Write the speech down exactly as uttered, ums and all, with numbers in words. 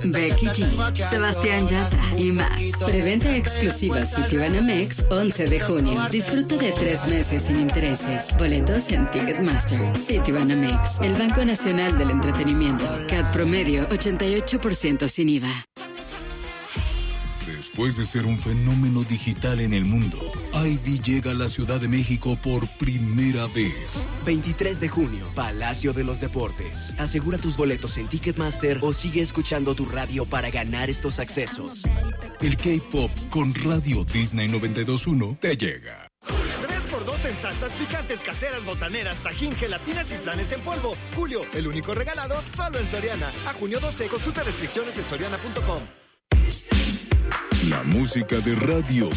Becky G, Sebastián Yatra y más. Preventa exclusiva Citibanamex once de junio. Disfruta de tres meses sin intereses. Boletos en Ticketmaster. Citibanamex, el Banco Nacional del Entretenimiento. C A T promedio ochenta y ocho por ciento sin I V A. Después de ser un fenómeno digital en el mundo, Ivy llega a la Ciudad de México por primera vez. veintitrés de junio, Palacio de los Deportes. Asegura tus boletos en Ticketmaster o sigue escuchando tu radio para ganar estos accesos. El K-Pop con Radio Disney noventa y dos punto uno te llega. tres por dos en salsas picantes, caseras, botaneras, tajín, gelatinas y flanes en polvo. Julio, el único regalado solo en Soriana. A junio doce, consulta restricciones en soriana punto com. La música de Radio